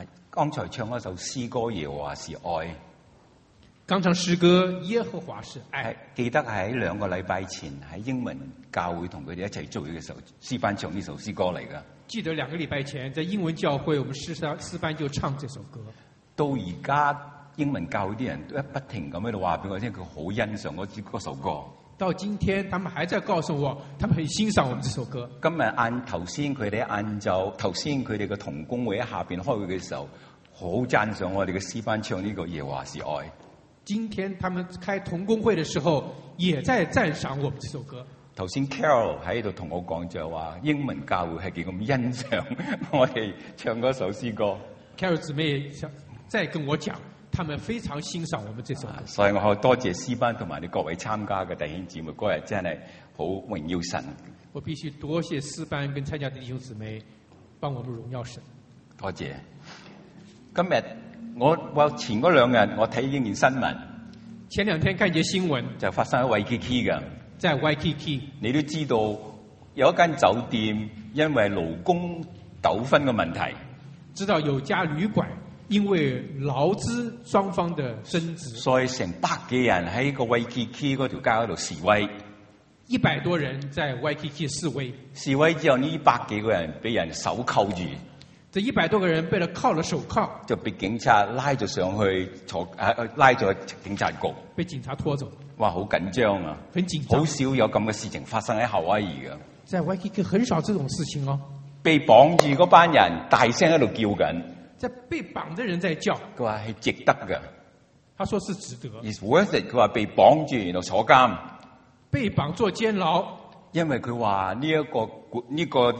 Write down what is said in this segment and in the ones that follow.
剛才唱嗰首詩歌耶和華是愛。 剛唱詩歌耶和華是愛。 記得喺2個禮拜前喺英文教會同佢哋一齊聚會嘅時候，詩班唱呢首詩歌嚟㗎。 記得2個禮拜前在英文教會，我們詩班就唱這首歌。 到而家英文教會啲人都不停咁喺度話俾我聽，佢好欣賞嗰首歌。 到今天，他們還在告訴我，他們很欣賞我們這首歌。 今日頭先佢哋嘅同工會喺下邊開會嘅時候，好讚賞我哋嘅詩班唱呢個耶和華是愛。 今天他們開同工會的時候，也在讚賞我們這首歌。 頭先 Carol 喺度同我講就話，英文教會係幾咁欣賞我哋唱嗰首詩歌。 Carol 姊妹再跟我講，他們非常欣賞我們這首歌。 所以我好多謝詩班同埋你各位參加嘅弟兄姊妹，嗰日真係好榮耀神。 我必須多謝詩班跟參加的弟兄姊妹，幫我們榮耀神。 多謝。今日我前嗰2日我睇呢件新聞， 前2天看見新聞， 就發生喺 Waikiki 嘅。 在 Waikiki， 你都知道有一間酒店因為勞工糾紛嘅問題， 知道有家旅館因為勞資雙方的爭執， 所以成100幾人喺個 Waikiki 嗰條街嗰度示威。 100多人在 Waikiki 示威。 示威之後，呢100幾個人俾人手銬住。 這100多個人被了銬了手銬， 就被警察拉咗上去拉咗警察局， 被警察拖走。 哇，好緊張啊！ 很緊張， 好少有咁嘅事情發生喺夏威夷嘅。 在 Waikiki 很少這種事情哦。 被綁住嗰班人大聲喺度叫緊， 在被綁的人在叫。 佢話係值得嘅。 他說是值得。 It's worth it。佢話被綁住然後坐監， 被綁坐監牢， 因為佢話呢個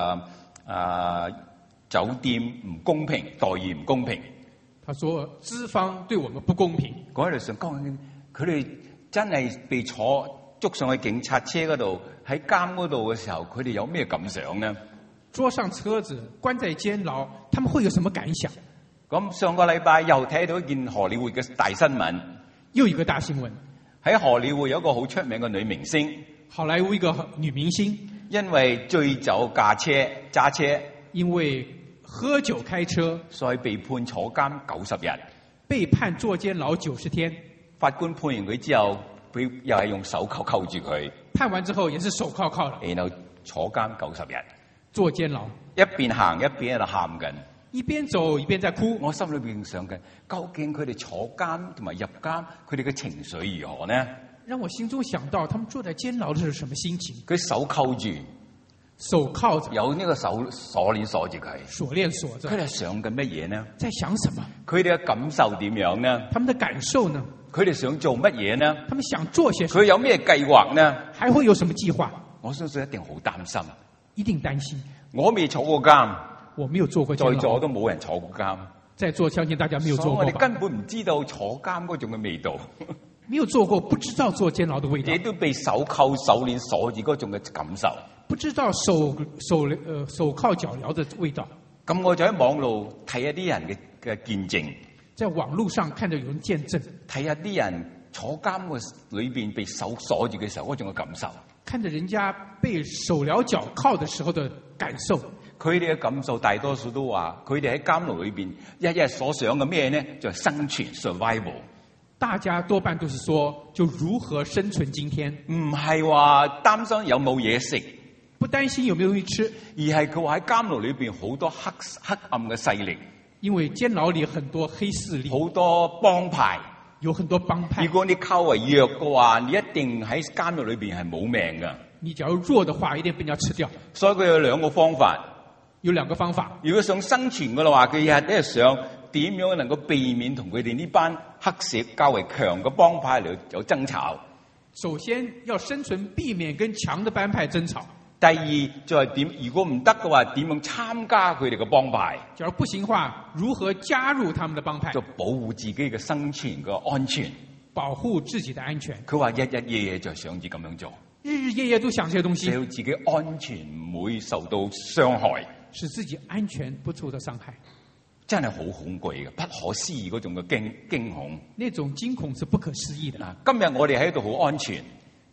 酒店唔公平，待遇唔公平。 他說資方對我們不公平。 嗰日想講佢哋真係被捉上去警察車嗰度，喺監嗰度嘅時候，佢哋有咩感想呢？ 捉上車子，關在監牢，他們會有什麼感想？ 咁上個禮拜又睇到一件荷里活嘅大新聞， 又一個大新聞。 喺荷里活有一個好出名嘅女明星， 好萊塢一個女明星， 因為醉酒駕車， 因為喝酒開車， 所以被判坐監90日， 被判坐監牢90天。 法官判完佢之後，佢又係用手銬住佢。 判完之後也是手銬的， 然後坐監90日， 坐監牢， 一邊行一邊喺度喊緊， 一邊走一邊在哭。 我心裏邊想緊，究竟佢哋坐監同埋入監，佢哋嘅情緒如何呢？ 讓我心中想到，他們坐在監牢的是什麼心情？ 佢手銬住， 手銬着， 有呢個鎖鏈鎖住佢， 鎖鏈鎖着。 佢哋想緊乜嘢呢？ 在想什麼？ 佢哋嘅感受點樣呢？ 他們的感受呢？ 佢哋想做乜嘢呢？ 他們想做些什麼？ 佢有咩計劃呢？ 還會有什麼計劃？ 我相信一定好擔心， 一定擔心。 我未坐過監， 我沒有坐過監， 在座都冇人坐過監， 在座相信大家沒有坐過吧。 我哋根本唔知道坐監嗰種嘅味道， 沒有坐過，不知道坐監牢的味道。 你都被手銬手鏈鎖住嗰種嘅感受， 不知道手銬腳鐐的味道。 咁我就喺網路睇一啲人嘅見證， 在網路上看到有人見證， 睇下啲人坐監嘅裏邊被手鎖住嘅時候嗰種嘅感受， 看着人家被手鐐腳銬的時候的感受。 佢哋嘅感受大多數都話，佢哋喺監牢裏邊一日所想嘅咩呢？就係生存 survival。 大家多半都是說，就如何生存今天， 唔係話擔心有冇嘢食， 不擔心有沒有東西吃， 而係佢話喺監牢裏邊好多黑暗嘅勢力， 因為監牢裏很多黑勢力， 好多幫派， 有很多幫派。 如果你靠為弱嘅話，你一定喺監獄裏邊係冇命噶。 你假如弱的話，一定被人家吃掉。 所以佢有2個方法。 有2個方法。 如果想生存嘅話，佢日日想點樣能夠避免同佢哋呢班黑色較為強嘅幫派嚟有爭吵。 首先要生存，避免跟強的幫派爭吵。 第二就係點？如果唔得嘅話，點樣參加佢哋嘅幫派？ 假如不行嘅話，如何加入他們的幫派？ 就保護自己嘅生存嘅安全， 保護自己的安全。 佢話日日夜夜就想住咁樣做， 日日夜夜都想這些東西， 使到自己安全唔會受到傷害， 使自己安全不受到傷害。 真係好恐懼嘅，不可思議嗰種嘅驚恐。 那種驚恐是不可思議的。 今日我哋喺度好安全。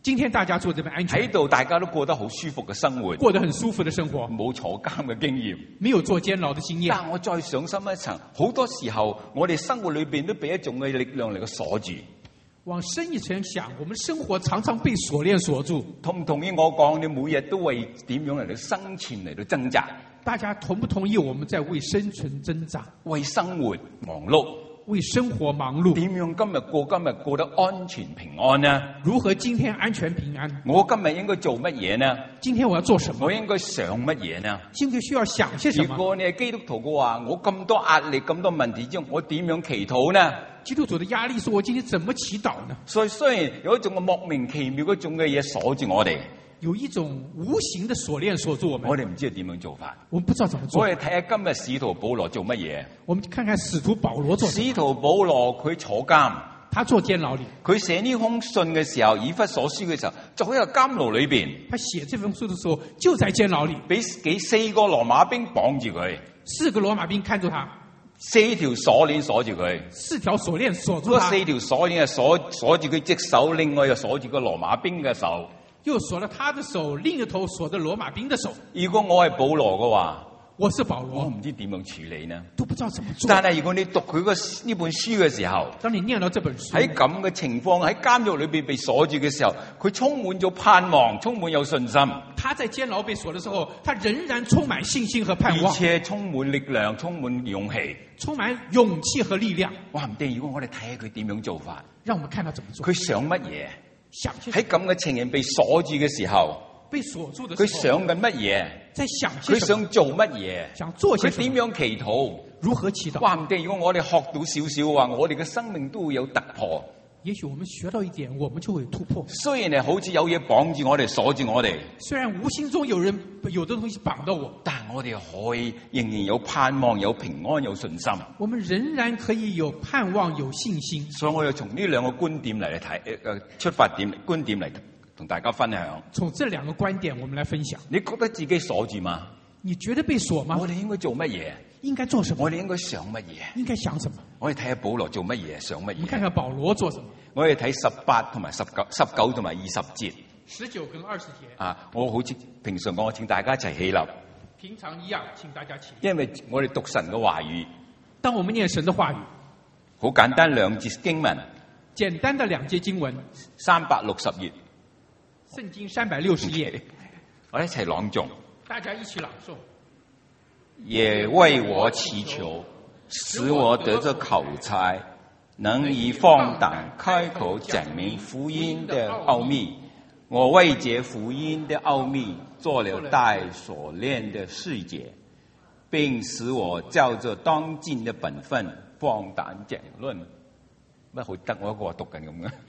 今天大家做這邊安全， 喺度大家都過得好舒服嘅生活， 過得很舒服的生活， 冇坐監嘅經驗。 沒有做監牢的經驗。 但我再上深一層，好多時候我哋生活裏邊都俾一種嘅力量嚟到鎖住。 往深一層想，我們生活常常被鎖鏈鎖住。 同唔同意我講？你每日都為點樣嚟到生存嚟到掙扎？ 大家同不同意我們在為生存掙扎， 為生活忙碌， 為生活忙碌？ 點樣今日過得安全平安呢？ 如何今天安全平安？ 我今日應該做乜嘢呢？ 今天我要做什麼？ 我應該想乜嘢呢？ 今天需要想些什麼？ 如果你係基督徒嘅話，我咁多壓力、咁多問題之中，我點樣祈禱呢？ 基督徒的壓力是我今天怎麼祈禱呢？ 所以雖然有一種嘅莫名其妙嗰種嘅嘢鎖住我哋， 有一種無形的鎖鏈鎖住我們， 我哋唔知係點樣做法。 我們不知道怎麼做。 我哋睇下今日使徒保羅做乜嘢？ 我們看看使徒保羅做什麼。 使徒保羅佢坐監， 他坐監牢裏， 佢寫呢封信嘅時候，以弗所書嘅時候，就喺個監牢裏邊， 他寫這封書的時候就在監牢裏， 俾4個羅馬兵綁住佢 4個羅馬兵看住他 ，4條鎖鏈鎖住佢。 ，4條鎖鏈鎖住嗰他， 4條鎖鏈係鎖住佢隻手，另外又鎖住個羅馬兵嘅手。 又鎖了他的手，另一頭鎖着羅馬兵的手。 如果我係保羅嘅話， 我是保我羅， 唔知點樣處理呢？ 都不知道怎麼做。 但係如果你讀佢呢本書嘅時候， 當你念到這本書， 喺咁嘅情況喺監獄裏邊被鎖住嘅時候，佢充滿咗盼望，充滿有信心， 他在監牢被鎖的時候，他仍然充滿信心和盼望， 而且充滿力量，充滿勇氣。 充滿勇氣和力量。 話唔定如果我哋睇下佢點樣做法， 讓我們看他怎麼做。 佢想乜嘢？ 想些喺咁嘅情形被鎖住嘅時候， 被鎖住的佢時候， 想緊乜嘢？ 在想些佢什麼？ 想做乜嘢？ 想做些什麼？ 佢點樣祈禱？ 如何祈禱？ 話唔定如果我哋學到少少嘅話，我哋嘅生命都會有突破。 也許我們學到一點，我們就會突破。 雖然係好似有嘢綁住我哋、鎖住我哋， 雖然無形中有的東西綁到我， 但我哋可以仍然有盼望、有平安、有信心。 我們仍然可以有盼望、有信心。 所以我要從呢兩個觀點嚟睇，出發點、觀點嚟同大家分享。 從這兩個觀點，我們來分享。 你覺得自己鎖住嗎？ 你覺得被鎖嗎？ 我哋應該做乜嘢？ 應該做什麼？ 我哋應該想乜嘢？ 應該想什麼？ 我哋睇下保羅做乜嘢，想乜我們看嘢？ 看保羅做什麼。 我哋睇18同埋19同埋20節。 19跟20節。 啊，我好似平常講，我請大家一齊起立， 平常一樣，請大家起立。 因為我哋讀神嘅話語， 當我們念神的話語， 好簡單2節經文， 簡單的2節經文 ，360頁， 聖經360頁， 我哋一齊朗誦。 大家一起朗誦。 也為我祈求，使我得着口才，能以放膽開口講明福音的奧秘。我為這福音的奧秘做了帶鎖鏈的示解，並使我照着當盡的本分放膽講論。乜好得我一個讀緊咁嘅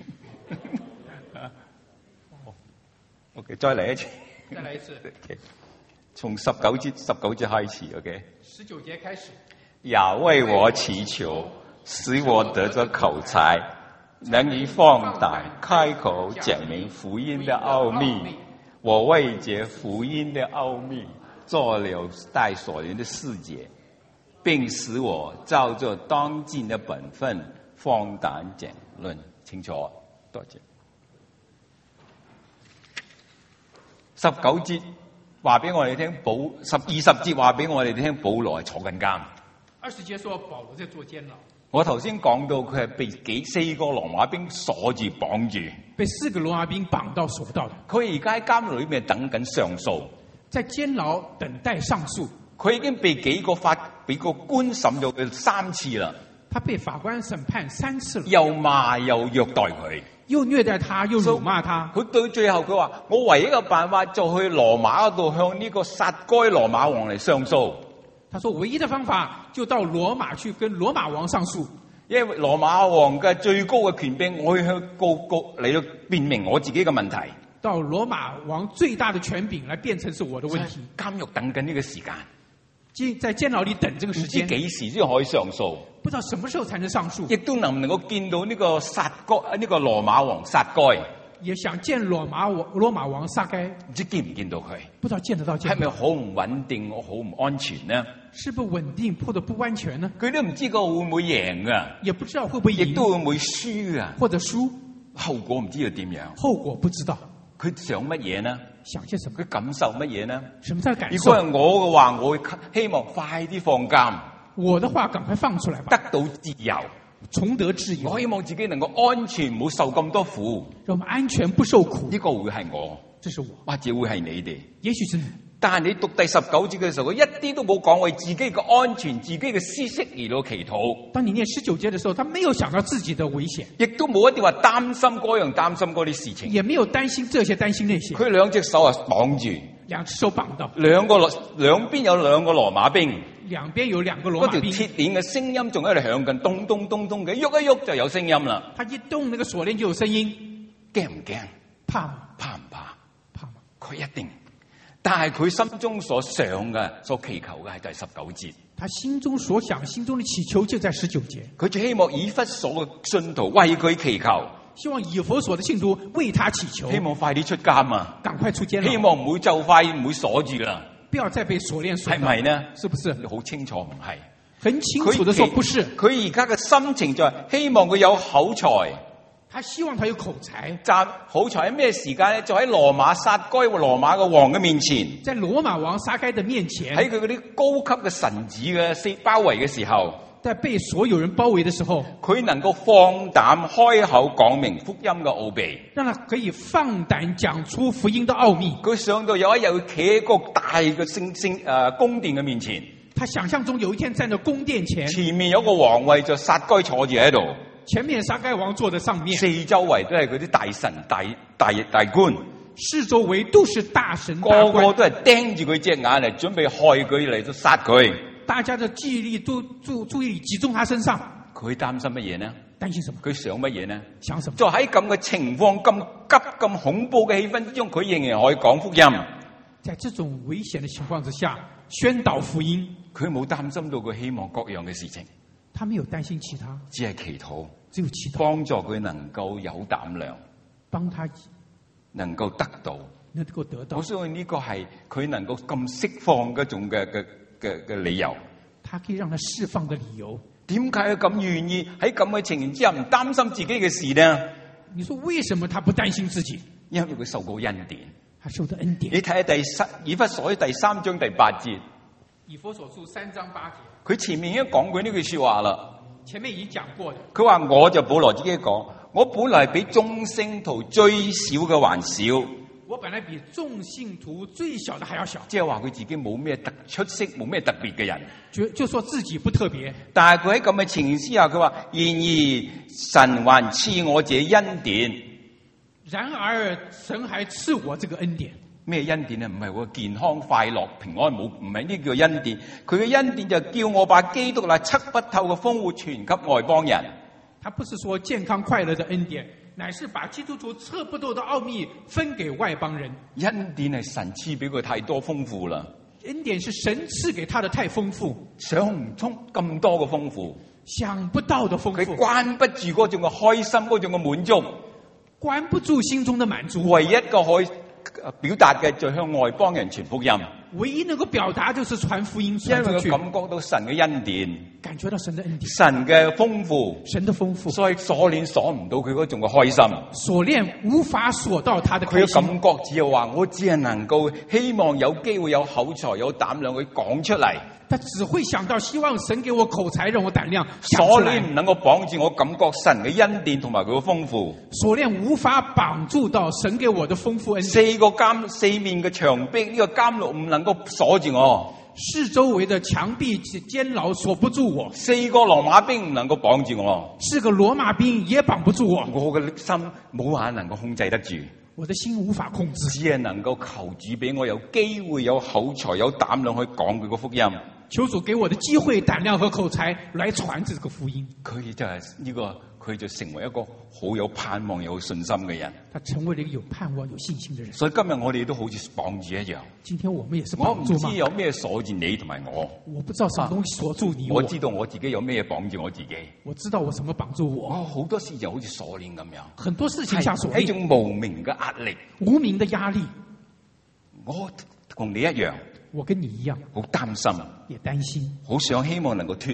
？OK， 再嚟一次。 再來一次。 Okay. 從19節開始 ，OK。 19節開始。 也為我祈求，使我得着口才，能以放膽開口講明福音的奧秘。我為這福音的奧秘做了帶鎖鏈的示解，並使我照着當盡的本分放膽講論。清楚，多謝。19節。話俾我哋聽20節話俾我哋聽，保羅係坐緊監。 20節說保羅在坐監牢。 我頭先講到佢係被4個羅馬兵鎖住綁住， 被4個羅馬兵綁到鎖到的。 佢而家喺監牢裏面等緊上訴， 在監牢等待上訴。 佢已經被俾個官審咗佢3次啦。 他被法官審判3次了， 又罵又虐待佢， 又虐待他，又辱罵他。 佢到最後佢話：我唯一嘅辦法就去羅馬嗰度向呢個殺該羅馬王嚟上訴。 他說唯一的方法就到羅馬去跟羅馬王上訴， 因為羅馬王嘅最高嘅權柄，我要向告嚟到辯明我自己嘅問題。 到羅馬王最大的權柄來變成是我的問題。 監獄等緊呢個時間。 在監牢裏等這個時間， 唔知幾時先可以上訴， 不知道什麼時候才能上訴， 亦都能唔能夠見到呢個羅馬王撒該， 也想見羅馬王撒該， 唔知見唔見到佢， 不知道見得到， 係咪好唔穩定，好唔安全呢？ 是不穩定或者不安全呢？ 佢都唔知個會唔會贏啊， 也不知道會不會贏， 亦都會唔會輸啊， 或者輸， 後果唔知道點樣。 後果不知道。 佢想乜嘢呢？ 想些什麼？ 佢感受乜嘢呢？ 什麼叫感受？ 如果係我嘅話，我會希望快啲放監， 我的話趕快放出來吧， 得到自由， 重得自由。 我希望自己能夠安全，唔好受咁多苦。 讓我們安全不受苦。 呢個會係我， 這是我， 或者會係你哋。 也許是你。 但係你讀第19節嘅時候，佢一啲都冇講為自己嘅安全、自己嘅私息而到祈禱。 當你念19節的時候，他沒有想到自己的危險， 亦都冇一啲話擔心嗰樣擔心嗰啲事情。 也沒有擔心這些擔心那些。 佢兩隻手啊綁住， 兩隻手綁到， 兩邊有兩個羅馬兵， 兩邊有兩個羅馬兵。 嗰條鐵鏈嘅聲音仲喺度響緊，咚咚咚咚嘅，喐一喐就有聲音啦。 他一動，那個鎖鏈就有聲音。 驚唔驚？ 怕嗎？ 怕唔怕？ 怕嗎？ 佢一定。但係佢心中所想嘅、所祈求嘅係第19節。 他心中所想、心中的祈求就在19節。 佢就希望以弗所嘅信徒為佢祈求， 希望以弗所的信徒為他祈求， 希望快啲出監啊！ 趕快出監牢， 希望唔會就快唔會鎖住啦。 不要再被鎖鏈鎖。 係咪呢？ 是不是？ 好清楚唔係。 很清楚的說不是。 佢而家嘅心情就係希望佢有口才。 他希望他有口才。 口才喺咩時間咧？就喺羅馬撒該羅馬嘅王嘅面前， 在羅馬王撒該的面前， 喺佢嗰啲高級嘅臣子嘅包圍嘅時候， 在被所有人包圍的時候， 佢能夠放膽開口講明福音嘅奧秘， 讓他可以放膽講出福音的奧秘。 佢想到有一日會企喺個大嘅宮殿嘅面前， 他想象中有一天站在宮殿前， 前面有個皇位就撒該坐住喺度。 前面撒該王坐在上面， 四周圍都係嗰啲大臣大官， 四周圍都是大臣大個官， 個都係盯住佢隻眼嚟準備害佢嚟到殺佢。 大家的注意力都注意力集中他身上。 佢擔心乜嘢呢？ 擔心什麼？ 佢想乜嘢呢？ 想什麼？ 就喺咁嘅情況、咁急、咁恐怖嘅氣氛之中，佢仍然可以講福音。 在這種危險的情況之下，宣導福音。 佢冇擔心到佢希望各樣嘅事情。 他沒有擔心其他， 只係祈禱， 只有祈禱， 幫助佢能夠有膽量， 幫他能夠得到， 能夠得到。 我相信呢個係佢能夠咁釋放嗰種嘅理由。 他可以讓他釋放的理由。 點解佢咁願意喺咁嘅情形之下唔擔心自己嘅事呢？ 你說為什麼他不擔心自己？ 因為佢受過恩典， 他受的恩典。 你睇下以弗所第3章第8節。 以弗所書3章8節， 佢前面已經講過呢句說話啦。 前面已經講過的。 佢話我就保羅自己講，我本來比眾聖徒最小嘅還小。 我本來比眾信徒最小的還要小。 即係話佢自己冇咩出色，冇咩特別嘅人。 就說自己不特別。 但係佢喺咁嘅情形之下，佢話然而神還賜我這恩典。 然而神還賜我這個恩典。 咩恩典呢？唔係我健康快樂平安，唔係呢個恩典。佢嘅恩典就叫我把基督那測不透嘅豐富傳給外邦人。 他不是說健康快樂的恩典，乃是把基督徒測不透的奧秘分給外邦人。 恩典係神賜俾佢太多豐富啦。 恩典是神賜給他的太豐富， 想唔通咁多嘅豐富， 想不到的豐富。 佢關不住嗰種嘅開心，嗰種嘅滿足， 關不住心中的滿足。 唯一個可以表達嘅就向外邦人傳福音。 唯一能夠表達就是傳福音， 因為佢感覺到神嘅恩典， 感覺到神的恩典， 神嘅豐富， 神的豐富， 所以鎖鏈鎖唔到佢嗰種嘅開心， 鎖鏈無法鎖到他的開心。 佢嘅感覺只係話，我只係能夠希望有機會有口才有膽量去講出嚟。 他只會想到希望神給我口才，讓我膽量。 鎖鏈唔能夠綁住我感覺神嘅恩典同埋佢嘅豐富。 鎖鏈無法綁住到神給我的豐富恩典。 四面嘅牆壁，呢個監獄唔能夠鎖住我。 四周圍的牆壁監牢鎖不住我。 四個羅馬兵唔能夠綁住我。 四個羅馬兵也綁不住我。 我嘅心冇人能夠控制得住。 我的心無法控制， 只係能夠求主俾我有機會、有口才、有膽量去講佢個福音。 求主給我的機會、膽量和口才來傳這個福音。 佢就係呢個，佢就成為一個好有盼望、有信心嘅人。 他成為了一個有盼望、有信心的人。 所以今日我哋都好似綁住一樣。 今天我們也是我唔綁住嗎？ 知有咩鎖住你同埋我。 我不知道什麼東西鎖住你我。 我知道我自己有咩綁住我自己。 我知道我什麼綁住我。 好多事就好似鎖鏈咁樣。 很多事情像鎖鏈。 係一種無名嘅壓力。 無名的壓力。 我同你一樣。 我跟你一樣， 好擔心， 也擔心， 好想希望能夠脫離，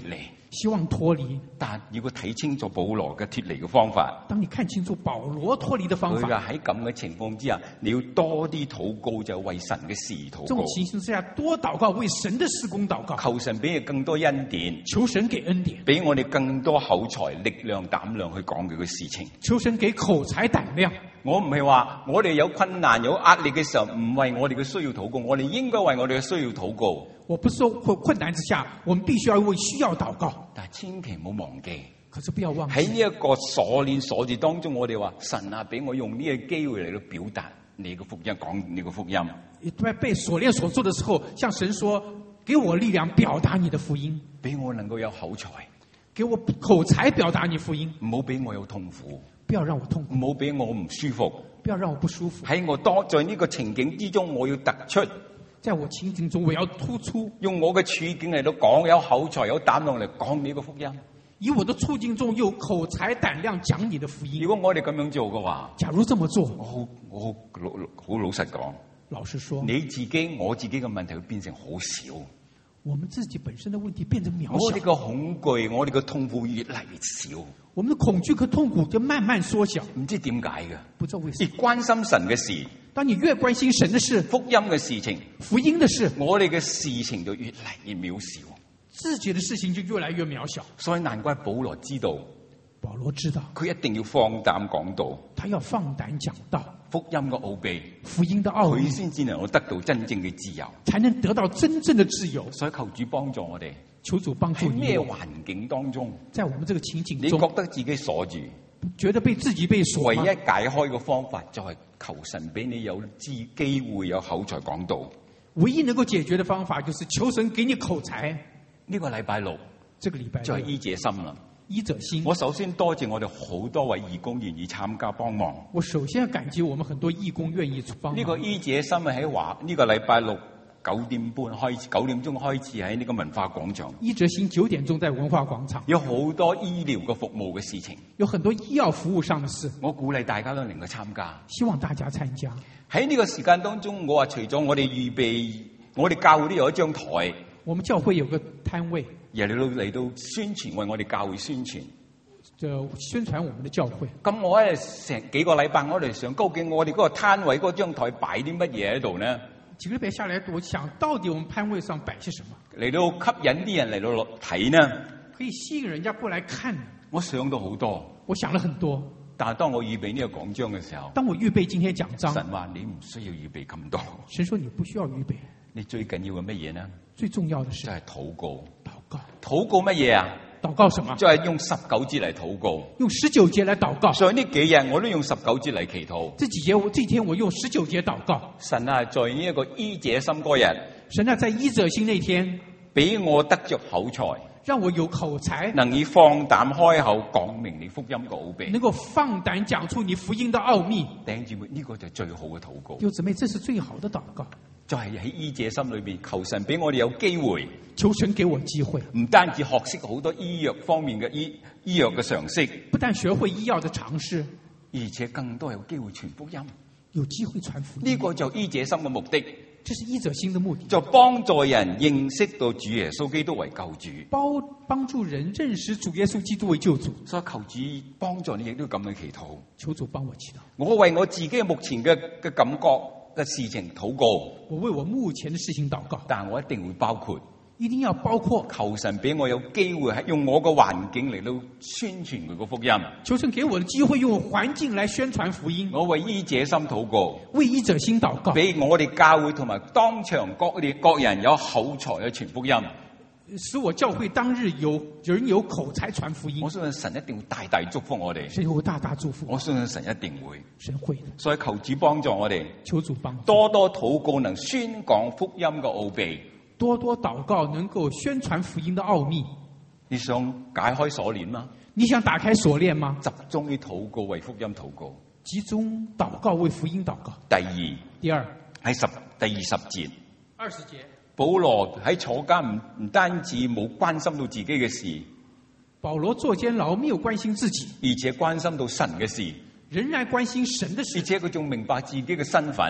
希望脱離。 但如果睇清楚保羅嘅脱離嘅方法， 當你看清楚保羅脱離的方佢法， 話喺咁嘅情況之下，你要多啲禱告，就為神嘅事禱告這種，情形之下，多禱告，為神的事工禱告， 求神俾佢更多恩典， 求神給恩典， 俾我哋更多口才、力量、膽量去講佢嘅事情。 求神給口才膽量。 我唔係話我哋有困難、有壓力嘅時候，唔為我哋嘅需要禱告，我哋應該為我哋嘅需要禱告。 我不是說困難之下，我們必須要為需要禱告， 但係千祈唔好忘記， 可是不要忘記喺呢一個鎖鏈鎖住當中，我哋話神啊，俾我用呢個機會嚟到表達你嘅福音，講你嘅福音。 在被鎖鏈鎖住的時候，向神說：給我力量表達你的福音， 俾我能夠有口才， 給我口才表達你福音， 唔好俾我有痛苦， 不要讓我痛苦， 唔好俾我唔舒服。 不要讓我不舒服。 喺我在呢個情景之中，我要突出， 在我情景中，我要突出， 用我嘅處境嚟到講，有口才、有膽量嚟講呢個福音。 以我的處境中有口才膽量講你的福音。 如果我哋咁樣做嘅話， 假如這麼做， 我好老實講， 老實說， 你自己我自己嘅問題會變成好少， 我們自己本身的問題變成渺小， 我哋嘅恐懼、我哋嘅痛苦越嚟越少， 我們的恐懼和痛苦就慢慢縮小。 唔知點解嘅， 不知道為什越麼， 關心神嘅事、 當你越關心神的事、 福音嘅事情， 福音的事， 我哋嘅事情就越嚟越渺小。 自己的事情就越來越渺小。 所以難怪保羅知道， 保羅知道， 佢一定要放膽講道， 他要放膽講道， 福音嘅奧秘， 福音的奧佢秘， 先至能夠得到真正嘅自由。 才能得到真正的自由。 所以求主幫助我哋， 求主幫助你喺咩環境當中， 在我們這個情景你中， 覺得自己鎖住， 覺得被自己被鎖嗎唯一解開嘅方法就係求神俾你有機會有口才講道。 唯一能夠解決的方法就是求神給你口才。 呢個禮拜六這個禮拜就係醫者心啦。 醫者心。 我首先多謝我哋好多位義工願意參加幫忙。 我首先要感激我們很多義工願意幫忙。 呢個醫者心係喺呢個禮拜六9點鐘開始喺呢個文化廣場。 醫者心9點鐘在文化廣場。 有好多醫療嘅服務嘅事情， 有很多醫藥服務上的事。 我鼓勵大家都能夠參加。 希望大家參加。 喺呢個時間當中，我話除咗我哋預備，我哋教會都有一張台。 我們教會有個攤位， 嚟到宣傳，為我哋教會宣傳， 就宣傳我們的教會。咁我咧成幾個禮拜，我哋想究竟我哋嗰個攤位嗰張台擺啲乜嘢喺度呢？ 幾個禮拜下來，我想到底我們攤位上擺些什麼， 嚟到吸引啲人嚟到睇呢？ 可以吸引人家過來看。 我想到好多， 我想了很多。 但係當我預備呢個講章嘅時候， 當我預備今天講章， 神話你唔需要預備咁多。 神說你不需要預備。 你最緊要嘅乜嘢呢？ 最重要的是就係禱告。 禱告。 禱告乜嘢啊？ 禱告什麼？ 就係用19節嚟禱告。 用19節來禱告。 上呢幾日我都用19節嚟祈禱。 這幾天我用19節禱告。 神啊，在呢一個醫者心嗰日， 神啊，在醫者心那天，俾我得着口才， 讓我有口才， 能以放膽開口講明你福音嘅奧秘， 能夠放膽講出你福音的奧秘。 弟兄姊妹，呢個就係最好嘅禱告。 弟兄姊妹，這是最好的禱告。 就係喺醫者心裏邊，求神俾我哋有機會， 求神給我機會， 唔單止學識好多醫藥方面嘅醫藥嘅常識， 不但學會醫藥的常識， 而且更多有機會傳福音， 有機會傳福音。 呢個就醫者心嘅目的， 這是醫者心的目的， 就幫助人認識到主耶穌基督為救主， 幫助人認識主耶穌基督為救主。 所以求主幫助你，亦都咁樣祈禱。 求主幫我祈禱。 我為我自己目前嘅感覺嘅事情禱告， 我為我目前的事情禱告， 但我一定會包括， 一定要包括求神俾我有機會係用我個環境嚟到宣傳佢個福音。 求神給我的機會用環境來宣傳福音。 我為醫者心禱告， 為醫者心禱告， 俾我哋教會同埋當場各人有口才去傳福音， 使我教會當日有人有口才傳福音。 我相信神一定會大大祝福我哋。 神會大大祝福。 我相信神一定會。 神會的。 所以求主幫助我哋。 求主幫助。 多多禱告能宣講福音嘅奧秘。 多多禱告能夠宣傳福音的奧秘。 你想解開鎖鏈嗎？ 你想打開鎖鏈嗎？ 集中於禱告，為福音禱告。 集中禱告，為福音禱告。 第二喺第20節。 20節。 保羅喺坐監唔單止冇關心到自己嘅事， 保羅坐監牢沒有關心自己， 而且關心到神嘅事， 仍然關心神的事， 而且佢仲明白自己嘅身份，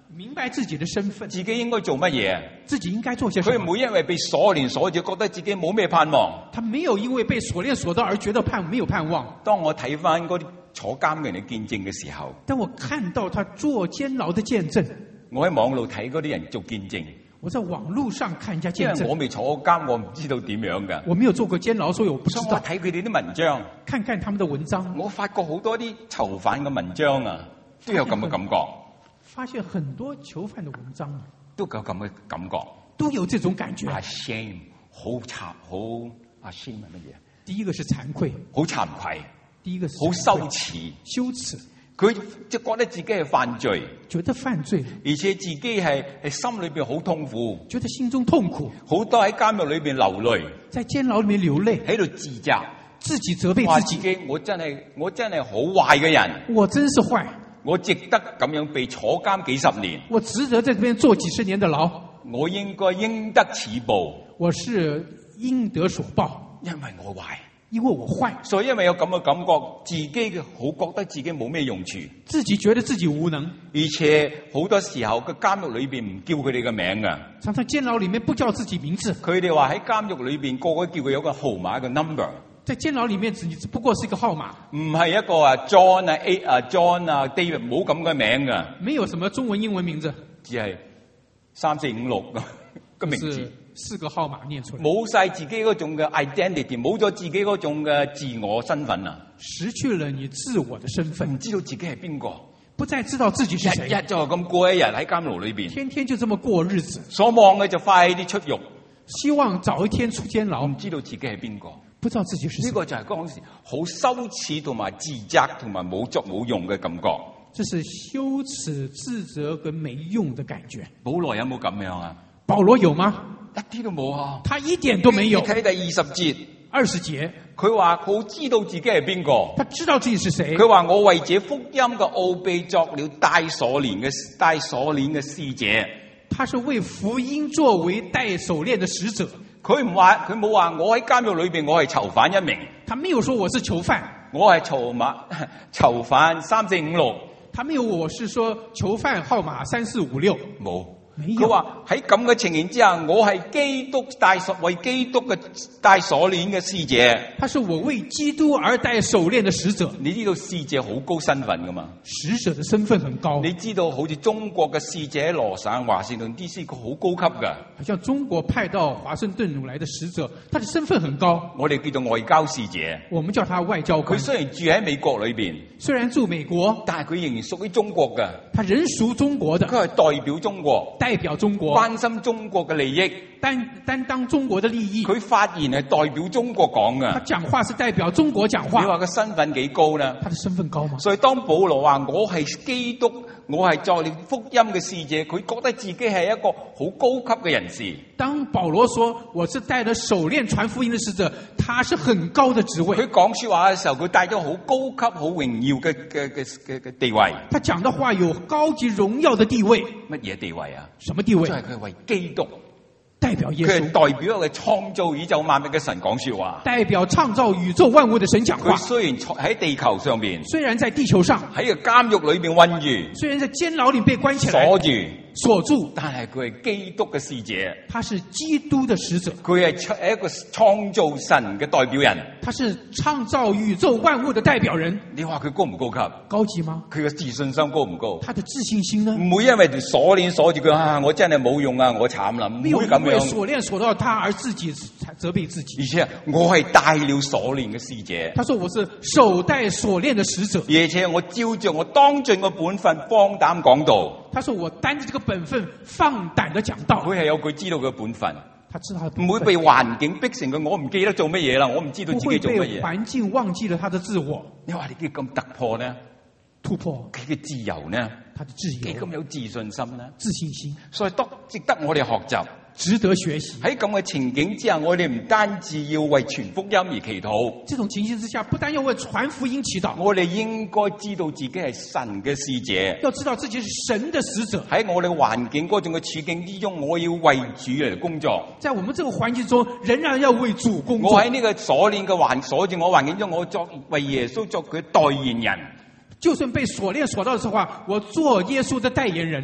明白自己的身份， 自己應該做乜嘢。 自己應該做些什麼。 佢唔會因為被鎖鏈鎖住，覺得自己冇咩盼望。 他沒有因為被鎖鏈鎖到而覺得沒有盼望。 當我睇翻嗰啲坐監嘅人嘅見證嘅時候， 當我看到他坐監牢的見證， 我喺網路睇嗰啲人做見證。 我在網路上看人家見證， 因為我未坐過監，我唔知道點樣㗎。 我沒有做過監牢，所以我不知道。 所以我睇佢哋啲文章， 看看他們的文章， 我發覺好多啲囚犯嘅文章啊，都有咁嘅感覺。 發現很多囚犯的文章都有咁嘅感覺， 都有這種感覺。 shame 好慚，好shame 係乜嘢？ 第一個是慚愧， 好慚愧。 第一個是好羞恥， 羞恥。 佢即係覺得自己係犯罪， 覺得犯罪， 而且自己係心裏邊好痛苦， 覺得心中痛苦， 好多喺監獄裏邊流淚， 在監牢裏面流淚， 喺度自責， 自己責備自己。 我真係好壞嘅人， 我真是壞， 我值得咁樣被坐監幾十年， 我值得在這邊坐幾十年的牢， 我應該應得此報， 我是應得所報， 因為我壞。 因為我壞， 所以因為有咁嘅感覺，自己好覺得自己冇咩用處， 自己覺得自己無能， 而且好多時候個監獄裏邊唔叫佢哋嘅名㗎， 常常監牢裏面不叫自己名字， 佢哋話喺監獄裏邊個個叫佢有個號碼一個 number， 在監牢裏面只不過是一個號碼， 唔係一個John 啊 A 啊 John 啊 David 冇咁嘅名㗎， 沒有什麼中文英文名字， 只係3、4、5、6個名字。 四個號碼念出來， 冇晒自己嗰種嘅 identity， 冇咗自己嗰種嘅自我身份啊！ 失去了你自我的身份， 唔知道自己係邊個， 不再知道自己是誰， 日日就係咁過一日喺監牢裏邊， 天天就這麼過日子， 所望嘅就快啲出獄， 希望早一天出監牢， 唔知道自己係邊個， 不知道自己是誰。 呢個就係嗰陣時好羞恥同埋自責同埋冇作冇用嘅感覺。 這是羞恥、自責跟沒用的感覺。 保羅有冇咁樣啊？ 保羅有嗎？ 一啲都冇啊！ 他一點都沒有。 睇第20節 ，20節， 佢話好知道自己係邊個， 他知道自己是誰。 佢話我為這福音嘅奧秘作了帶鎖鏈嘅使者。 他是為福音作為帶鎖鏈的使者。 佢冇話我喺監獄裏邊我係囚犯一名。 他沒有說我是囚犯。 我係囚犯3、4、5、6。他沒有我是說囚犯號碼3、4、5、6。 冇。佢話喺咁嘅情形之下，我係基督為基督嘅帶鎖鏈嘅使者。 他是我為基督而帶鎖鏈的使者。 你知道使者好高身份噶嘛？ 使者的身份很高。 你知道好似中國嘅使者羅省華盛頓 DC 佢好高級噶。 好像中國派到華盛頓來的使者，他的身份很高。 我哋叫做外交使者。 我們叫他外交官。 佢雖然住喺美國裏邊， 雖然住美國， 但係佢仍然屬於中國噶。 他仍屬中國的。 佢係代表中國。 代表中國， 關心中國嘅利益， 擔當中國的利益。 佢發言係代表中國講嘅， 他講話是代表中國講話。 你話佢身份幾高呢？ 他的身份高嗎？ 所以當保羅話我係基督，我係作你福音嘅使者，佢覺得自己係一個好高級嘅人士。 當保羅說我是帶着手鏈傳福音的使者，他是很高的職位。 佢講說話嘅時候，佢帶咗好高級、好榮耀嘅地位。 他講的話有高級榮耀的地位。 乜嘢地位啊？ 什麼地位？ 就係佢為基督代表耶穌， 佢係代表一個創造宇宙萬物嘅神講說話， 代表創造宇宙萬物的神講話。 佢雖然喺地球上邊， 雖然在地球上喺個監獄裏邊困住， 雖然在監牢裏被關起來鎖住， 但係佢係基督嘅使者， 他是基督的使者， 佢係一個創造神嘅代表人， 他是創造宇宙萬物的代表人。 你話佢高唔高級？ 高級嗎？ 佢嘅自信心高唔高？ 他的自信心呢？ 唔會因為條鎖鏈鎖住佢啊！我真係冇用啊！我慘啦！唔會咁樣。 因為鎖鏈鎖到他而自己責備自己。 而且我係帶了鎖鏈嘅使者。 他說我是手帶鎖鏈的使者。 而且我照着我當盡個本分，放膽講道。 他說我擔着這個本分，放膽的講道。 佢係有佢知道嘅本分。 他知道他的本分， 唔會被環境逼成佢，我唔記得做乜嘢啦，我唔知道自己做乜嘢。 不會被環境忘記了他的自我。 你話你幾咁突破呢？ 突破佢嘅自由呢？ 他的自由幾咁有自信心呢？ 自信心， 所以值得我哋學習， 值得學習。 喺咁嘅情景之下，我哋唔單止要為傳福音而祈禱。 這種情形之下，不但要為傳福音祈禱， 我哋應該知道自己係神嘅使者， 要知道自己是神的使者。 喺我哋環境嗰種嘅處境之中，我要為主嚟工作。 在我們這個環境中，仍然要為主工作。 我喺呢個鎖鏈嘅鎖住我環境中，我為耶穌作佢代言人。 就算被鎖鏈鎖到的話，我做耶穌的代言人。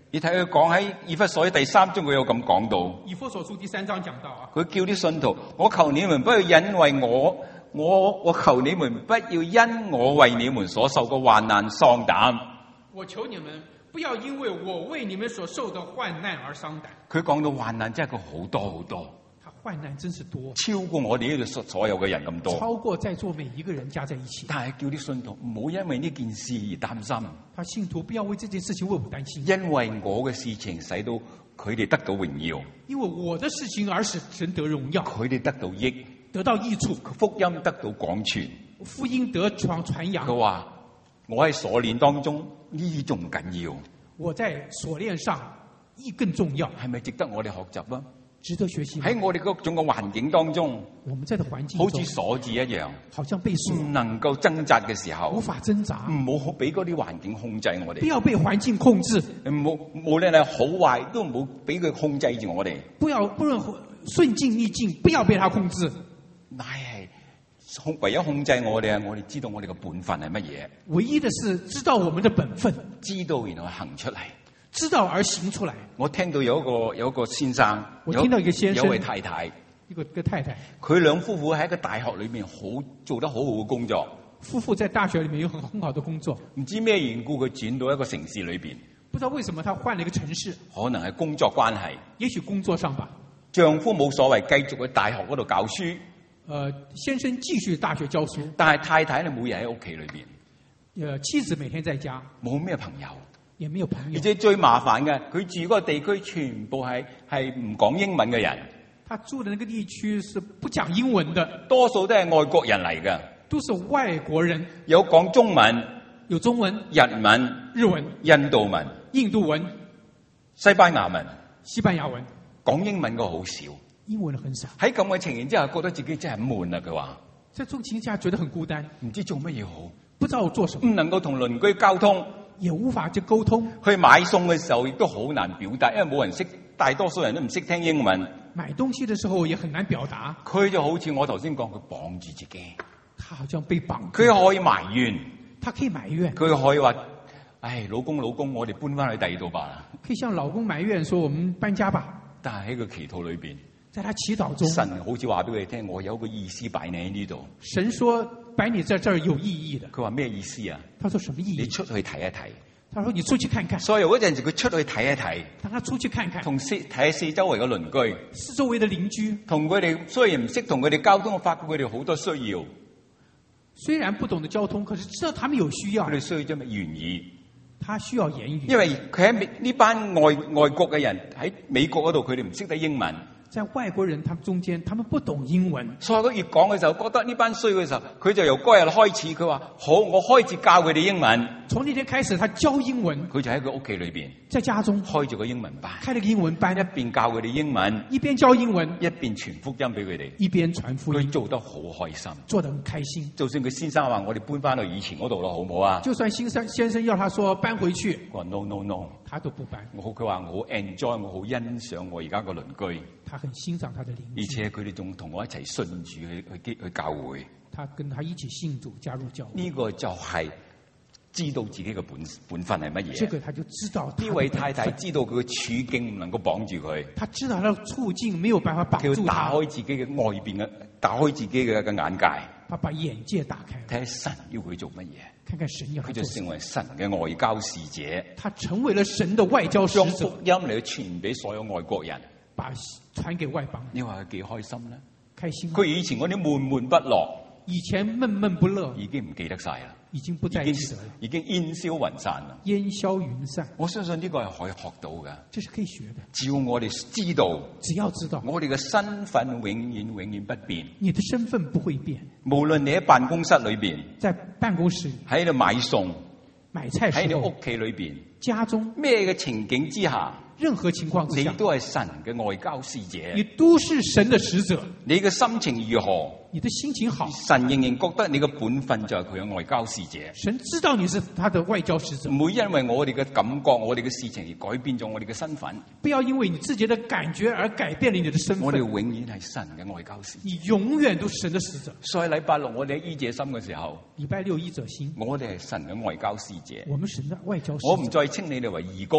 你睇佢講喺以弗所第3章，佢有咁講到。 以弗所書第3章講到啊， 佢叫啲信徒，我求你們不要因為我求你們不要因我為你們所受嘅患難喪膽。 我求你們不要因為我為你們所受的患難而傷膽。 佢講到患難真係佢好多好多， 他患難真是多， 超過我哋呢度所有嘅人咁多， 超過在座每一個人加在一起。 但係叫啲信徒唔好因為呢件事而擔心， 他信徒不要為這件事情為我擔心， 因為我嘅事情使到佢哋得到榮耀， 因為我的事情而使神得榮耀， 佢哋得到得到益處， 福音得到廣傳， 福音得傳揚。 佢話我喺鎖鏈當中呢仲緊要， 我在鎖鏈上亦更重要， 係咪值得我哋學習啊？ 值得學習。 喺我哋各種嘅環境當中， 我們在的環境好似鎖住一樣， 好像被鎖， 唔能夠掙扎嘅時候， 無法掙扎， 唔好俾嗰啲環境控制我哋， 不要被環境控制， 無論係好壞都唔好俾佢控制住我哋， 不論順境逆境，不要被它控制。 乃係唯有控制我哋啊！我哋知道我哋嘅本分係乜嘢， 唯一的是知道我們的本分， 知道然後行出嚟， 知道而行出來。 我聽到有一個先生， 我聽到一個先生， 有位太太， 一個太太， 佢兩夫婦喺一個大學裏面做得好好嘅工作。 夫婦在大學裏面有很好的工作， 唔知咩緣故佢轉到一個城市裏邊， 不知道為什麼他換了一個城市， 可能係工作關係， 也許工作上吧。 丈夫冇所謂，繼續去大學嗰度教書。 先生繼續大學教書， 但係太太咧每日喺屋企裏邊， 妻子每天在家， 冇咩朋友， 也沒有朋友。 而且最麻煩嘅，佢住嗰個地區全部係唔講英文嘅人。 他住的那個地區是不講英文的， 多數都係外國人嚟嘅， 都是外國人， 有講中文、 有中文、 日文、 日文、 印度文、 印度文、 西班牙文、 西班牙文， 講英文嘅好少。 英文很少。 喺咁嘅情形之下，覺得自己真係悶啦。佢話在這種情況下覺得很孤單， 唔知做乜嘢好， 不知道做什麼， 唔能夠同鄰居交通， 也無法去溝通。 去買餸嘅時候亦都好難表達，因為冇人識，大多數人都唔識聽英文。 買東西的時候也很難表達。 佢就好似我頭先講，佢綁住自己， 他好像被綁。 佢可以埋怨， 他可以埋怨， 佢可以話：唉，老公，我哋搬翻去第二度吧。 可以向老公埋怨說：我們搬家吧。 但係喺個祈禱裏邊， 在他祈禱中， 神好似話俾佢哋聽：我有個意思擺你喺呢度。 神說擺你在這兒有意義的。 佢話咩意思啊？ 他說什麼意義？ 你出去睇一睇。 他說你出去看看。 所以嗰陣時佢出去睇一睇， 當他出去看看， 睇下四周圍嘅鄰居， 四周圍的鄰居， 同佢哋雖然唔識同佢哋交通，我發覺佢哋好多需要。 雖然不懂得交通，可是知道他們有需要。 佢哋需要啲咩言語？ 他需要言語， 因為佢喺呢班外國嘅人喺美國嗰度，佢哋唔識得英文。 在外國人他們中間，他們不懂英文， 所以佢越講嘅時候，覺得呢班需要嘅時候，佢就由嗰日開始，佢話好，我開始教佢哋英文。 從那天開始，他教英文。 佢就喺佢屋企裏邊， 在家中開咗個英文班， 開了個英文班， 一邊教佢哋英文， 一邊教英文， 一邊傳福音俾佢哋， 一邊傳福音。 佢做得好開心， 做得很開心。 就算佢先生話我哋搬翻去以前嗰度咯，好唔好啊？ 就算先生要他說搬回去， 佢話 no， 他都不搬。 佢話我好 enjoy，我好欣賞我而家個鄰居。 他很欣賞他的鄰居， 而且佢哋仲同我一齊信主去教會。 他跟他一起信主加入教會。 呢個就係知道自己嘅本分係乜嘢。 這個他就知道。 呢位太太知道佢嘅處境唔能夠綁住佢。 他知道他的處境沒有辦法綁住他。 佢打開自己嘅外邊嘅，打開自己嘅眼界。 他把眼界打開， 睇下神要佢做乜嘢。 看看神要他做什麼。 佢就成為神嘅外交使者。 他成為了神的外交使者， 將福音嚟傳俾所有外國人， 把傳給外邦人。 你話佢幾開心咧？ 開心。 佢以前嗰啲悶不樂， 以前悶不樂， 已經唔記得晒啦， 已經不再記得了， 已經煙消雲散啦。 煙消雲散。 我相信呢個係可以學到嘅， 這是可以學的。 只要我哋知道， 只要知道， 我哋嘅身份永遠不變。 你的身份不會變， 無論你喺辦公室裏邊， 在辦公室喺度買餸、 買菜， 喺你屋企裏邊， 家中咩嘅情景之下， 任何情況之下， 你都係神嘅外交使者， 你都是神的使者。 你嘅心情如何？ 你的心情好， 神仍然覺得你嘅本分就係佢嘅外交使者。 神知道你是他的外交使者， 唔會因為我哋嘅感覺、我哋嘅事情而改變咗我哋嘅身份。 不要因為你自己的感覺而改變了你的身份。 我哋永遠係神嘅外交使者， 你永遠都是神的使者。 所以禮拜六我哋喺醫者心嘅時候， 禮拜六醫者心， 我哋係神嘅外交使者。 我們神的外交使者。 我唔再稱你哋為義工，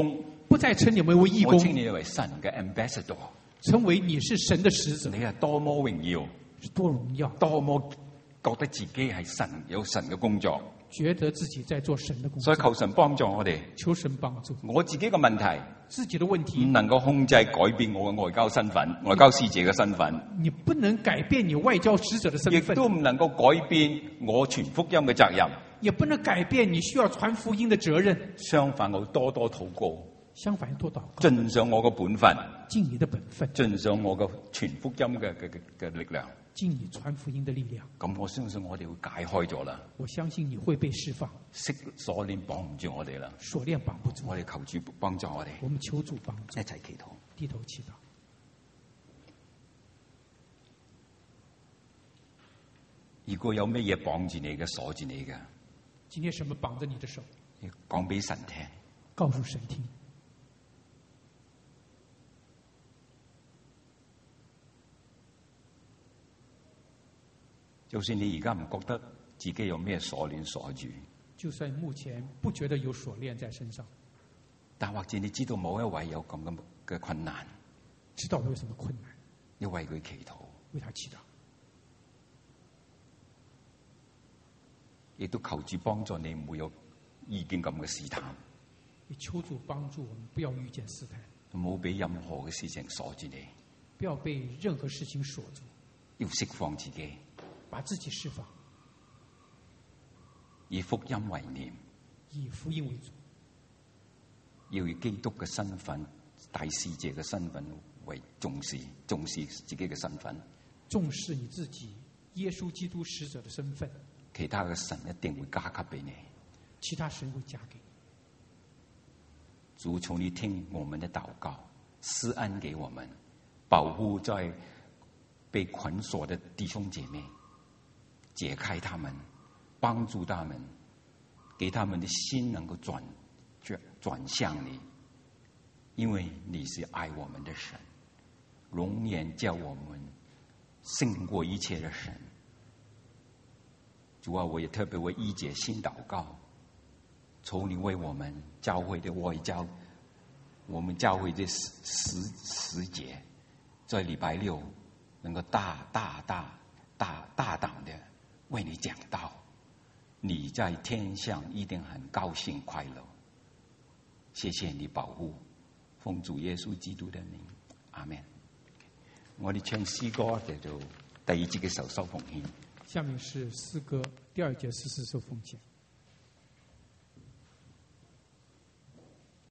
不再稱你們為義我工， 稱你為神嘅 ambassador。 稱為你是神的使者， 你係多麼榮耀， 多榮耀， 多麼覺得自己係神，有神嘅工作。 覺得自己在做神的工作。 所以求神幫助我哋。 求神幫助。 我自己嘅問題， 自己的問題唔能夠控制改變我嘅外交身份、外交使者嘅身份， 你不能改變你外交使者的身亦份， 都唔能夠改變我傳福音嘅責任。 也不能改變你需要傳福音的責任。 相反，我多多禱告， 相反多禱告， 盡上我嘅本分， 盡你的本分， 盡上我嘅傳福音嘅力量。 盡你傳福音的力量。 咁我相信我哋會解開咗啦。 我相信你會被釋放。 鎖鏈綁唔住我哋啦。 鎖鏈綁不住。 我哋求主幫助我哋。 我們求主幫助。 一齊祈禱。 低頭祈禱。 如果有咩嘢綁住你嘅、鎖住你嘅， 今天什麼綁着你的手？ 講俾神聽。 告訴神聽。 就算你而家唔覺得自己有咩鎖鏈鎖住， 就算目前不覺得有鎖鏈在身上， 但或者你知道某一位有咁嘅困難， 知道有什麼困難， 要為佢祈禱， 為他祈禱， 亦都求主幫助你，唔會有意見咁嘅試探。 也求主幫助我們，不要遇見試探， 唔好俾任何嘅事情鎖住你， 不要被任何事情鎖住， 要釋放自己。 把自己釋放， 以福音為念， 以福音為主， 要以基督嘅身份、大使者嘅身份為重視，重視自己嘅身份， 重視你自己耶穌基督使者的身份。 其他嘅神一定會加給俾你， 其他神會加給你。 主，求你聽我們的禱告，施恩給我們，保護在被捆鎖的弟兄姐妹。解開他們，幫助他們，給他們的心能夠轉向你，因為你是愛我們的神，永遠叫我們勝過一切的神。主啊，我也特別為一姐心禱告，求你為我們教會的外交，我們教會的使節，在禮拜六能夠大膽的為你講道，你在天上一定很高興快樂。謝謝你保護，奉主耶穌基督的名，阿們。我哋唱詩歌叫做第二節嘅時候收奉獻。 下面是詩歌第二節14受奉獻。